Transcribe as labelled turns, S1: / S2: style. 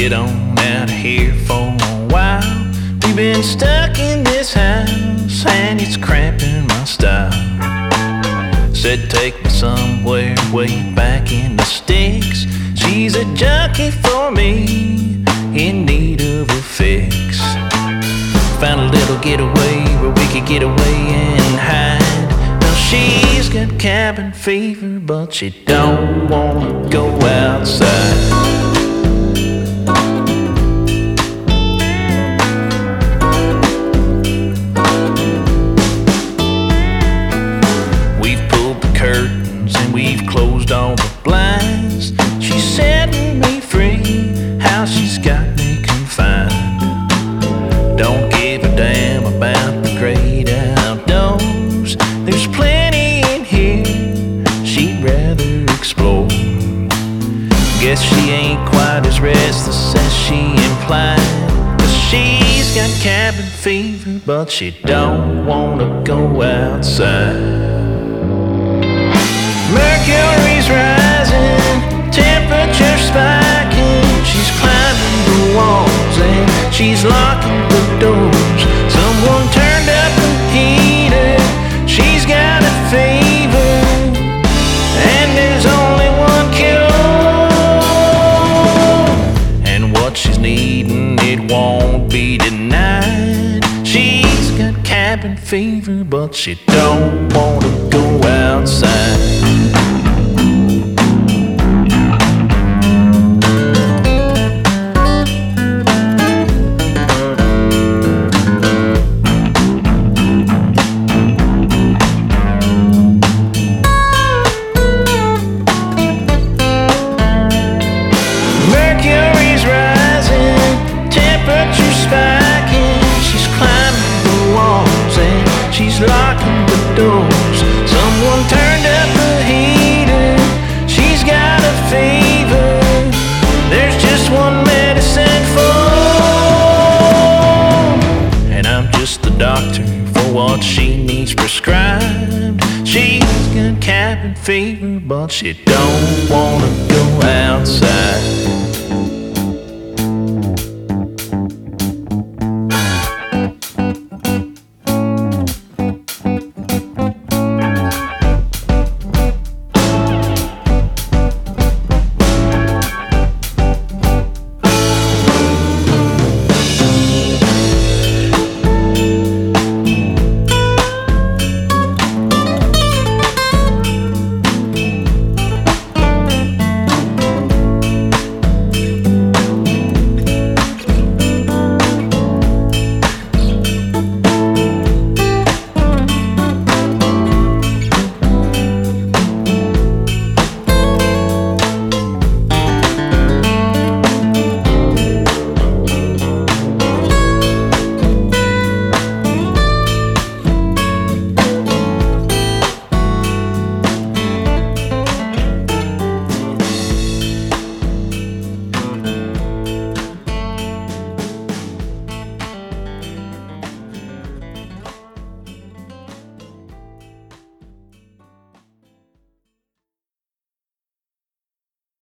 S1: get on out of here for a while. We've been stuck in this house and it's cramping my style. Said take me somewhere way back in the sticks. She's a junkie for me, in need of a fix. Found a little getaway where we could get away and hide. Now she's got cabin fever, but she don't wanna go outside. We've pulled the curtains and we've closed all the blinds. She's setting me free, how she's got me confined. Don't give a damn about the great outdoors. There's plenty in here she'd rather explore. Guess she ain't quite as restless as she implied, 'cause she's got cabin fever, but she don't wanna go outside. Mercury's rising, temperature spiking. She's climbing the walls and she's locking the doors. Someone turned up the heater, she's got a fever, and there's only one cure. And what she's needing, it won't be denied. She's got cabin fever, but she don't wanna go outside. Mercury's rising, temperature spiking. She's climbing the walls and she's locking the doors. Someone turned up the heater, she's got a fever. There's just one medicine for, and I'm just the doctor for what she needs prescribed. She's got cabin fever, but she don't wanna go outside.